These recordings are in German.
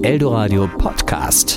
Eldoradio Podcast.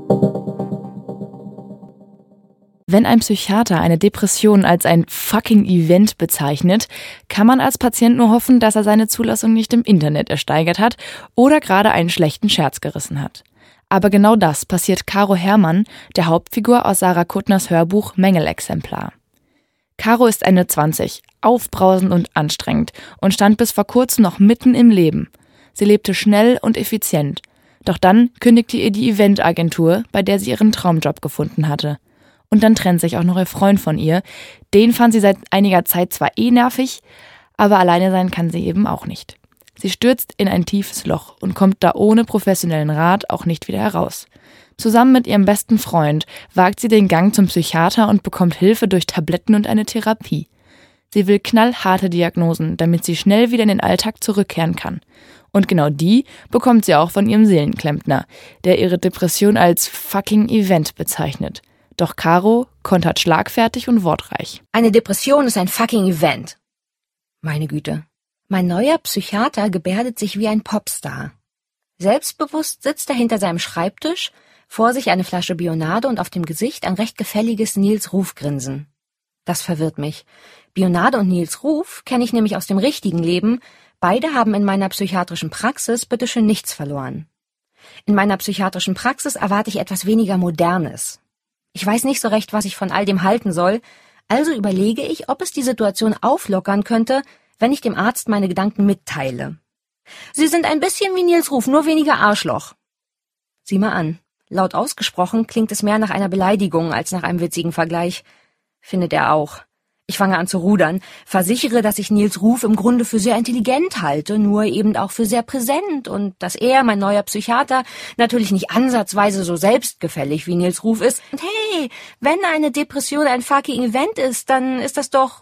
Wenn ein Psychiater eine Depression als ein fucking Event bezeichnet, kann man als Patient nur hoffen, dass er seine Zulassung nicht im Internet ersteigert hat oder gerade einen schlechten Scherz gerissen hat. Aber genau das passiert Caro Herrmann, der Hauptfigur aus Sarah Kuttners Hörbuch Mängelexemplar. Caro ist Ende 20, aufbrausend und anstrengend und stand bis vor kurzem noch mitten im Leben. Sie lebte schnell und effizient. Doch dann kündigte ihr die Eventagentur, bei der sie ihren Traumjob gefunden hatte. Und dann trennt sich auch noch ihr Freund von ihr. Den fand sie seit einiger Zeit zwar nervig, aber alleine sein kann sie eben auch nicht. Sie stürzt in ein tiefes Loch und kommt da ohne professionellen Rat auch nicht wieder heraus. Zusammen mit ihrem besten Freund wagt sie den Gang zum Psychiater und bekommt Hilfe durch Tabletten und eine Therapie. Sie will knallharte Diagnosen, damit sie schnell wieder in den Alltag zurückkehren kann. Und genau die bekommt sie auch von ihrem Seelenklempner, der ihre Depression als fucking Event bezeichnet. Doch Caro kontert schlagfertig und wortreich. Eine Depression ist ein fucking Event. Meine Güte. Mein neuer Psychiater gebärdet sich wie ein Popstar. Selbstbewusst sitzt er hinter seinem Schreibtisch, vor sich eine Flasche Bionade und auf dem Gesicht ein recht gefälliges Nils-Ruf-Grinsen. Das verwirrt mich. Bionade und Nils Ruf kenne ich nämlich aus dem richtigen Leben. Beide haben in meiner psychiatrischen Praxis bitteschön nichts verloren. In meiner psychiatrischen Praxis erwarte ich etwas weniger Modernes. Ich weiß nicht so recht, was ich von all dem halten soll, also überlege ich, ob es die Situation auflockern könnte, wenn ich dem Arzt meine Gedanken mitteile. Sie sind ein bisschen wie Nils Ruf, nur weniger Arschloch. Sieh mal an. Laut ausgesprochen klingt es mehr nach einer Beleidigung als nach einem witzigen Vergleich. Findet er auch. Ich fange an zu rudern, versichere, dass ich Nils Ruf im Grunde für sehr intelligent halte, nur eben auch für sehr präsent und dass er, mein neuer Psychiater, natürlich nicht ansatzweise so selbstgefällig wie Nils Ruf ist. Und hey, wenn eine Depression ein fucking Event ist, dann ist das doch,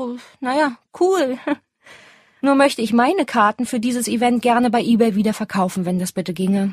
cool. Nur möchte ich meine Karten für dieses Event gerne bei eBay wieder verkaufen, wenn das bitte ginge.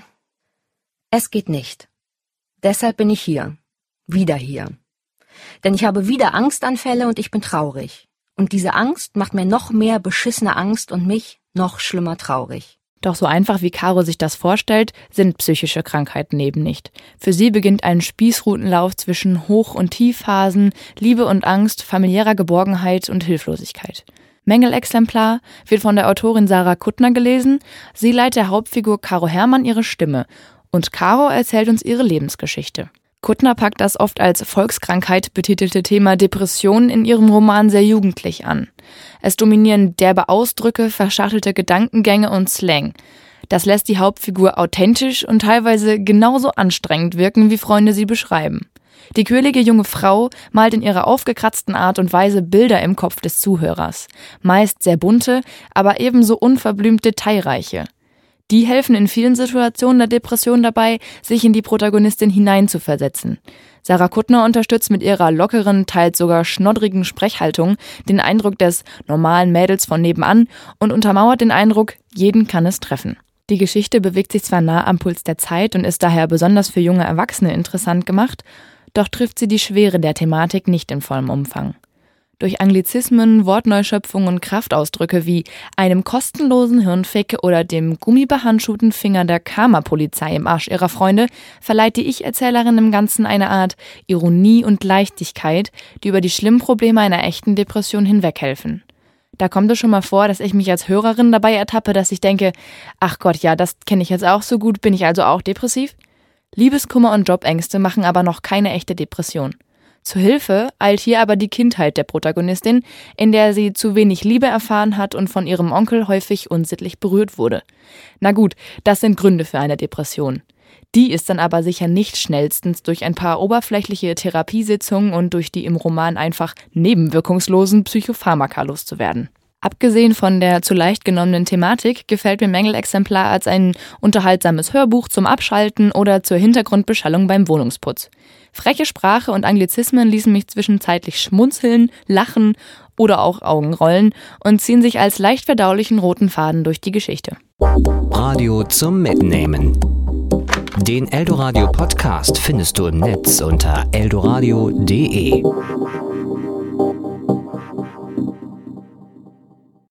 Es geht nicht. Deshalb bin ich hier. Wieder hier. Denn ich habe wieder Angstanfälle und ich bin traurig. Und diese Angst macht mir noch mehr beschissene Angst und mich noch schlimmer traurig. Doch so einfach wie Caro sich das vorstellt, sind psychische Krankheiten eben nicht. Für sie beginnt ein Spießrutenlauf zwischen Hoch- und Tiefphasen, Liebe und Angst, familiärer Geborgenheit und Hilflosigkeit. Mängelexemplar wird von der Autorin Sarah Kuttner gelesen. Sie leiht der Hauptfigur Caro Herrmann ihre Stimme. Und Caro erzählt uns ihre Lebensgeschichte. Kuttner packt das oft als Volkskrankheit betitelte Thema Depression in ihrem Roman sehr jugendlich an. Es dominieren derbe Ausdrücke, verschachtelte Gedankengänge und Slang. Das lässt die Hauptfigur authentisch und teilweise genauso anstrengend wirken, wie Freunde sie beschreiben. Die quirlige junge Frau malt in ihrer aufgekratzten Art und Weise Bilder im Kopf des Zuhörers. Meist sehr bunte, aber ebenso unverblümt detailreiche. Die helfen in vielen Situationen der Depression dabei, sich in die Protagonistin hineinzuversetzen. Sarah Kuttner unterstützt mit ihrer lockeren, teils sogar schnoddrigen Sprechhaltung den Eindruck des normalen Mädels von nebenan und untermauert den Eindruck, jeden kann es treffen. Die Geschichte bewegt sich zwar nah am Puls der Zeit und ist daher besonders für junge Erwachsene interessant gemacht, doch trifft sie die Schwere der Thematik nicht in vollem Umfang. Durch Anglizismen, Wortneuschöpfungen und Kraftausdrücke wie einem kostenlosen Hirnfick oder dem gummibehandschuhten Finger der Karma-Polizei im Arsch ihrer Freunde verleiht die Ich-Erzählerin im Ganzen eine Art Ironie und Leichtigkeit, die über die schlimmen Probleme einer echten Depression hinweghelfen. Da kommt es schon mal vor, dass ich mich als Hörerin dabei ertappe, dass ich denke, ach Gott, ja, das kenne ich jetzt auch so gut, bin ich also auch depressiv? Liebeskummer und Jobängste machen aber noch keine echte Depression. Zu Hilfe eilt hier aber die Kindheit der Protagonistin, in der sie zu wenig Liebe erfahren hat und von ihrem Onkel häufig unsittlich berührt wurde. Na gut, das sind Gründe für eine Depression. Die ist dann aber sicher nicht schnellstens durch ein paar oberflächliche Therapiesitzungen und durch die im Roman einfach nebenwirkungslosen Psychopharmaka loszuwerden. Abgesehen von der zu leicht genommenen Thematik gefällt mir Mängelexemplar als ein unterhaltsames Hörbuch zum Abschalten oder zur Hintergrundbeschallung beim Wohnungsputz. Freche Sprache und Anglizismen ließen mich zwischenzeitlich schmunzeln, lachen oder auch Augenrollen und ziehen sich als leicht verdaulichen roten Faden durch die Geschichte. Radio zum Mitnehmen. Den Eldoradio Podcast findest du im Netz unter eldoradio.de.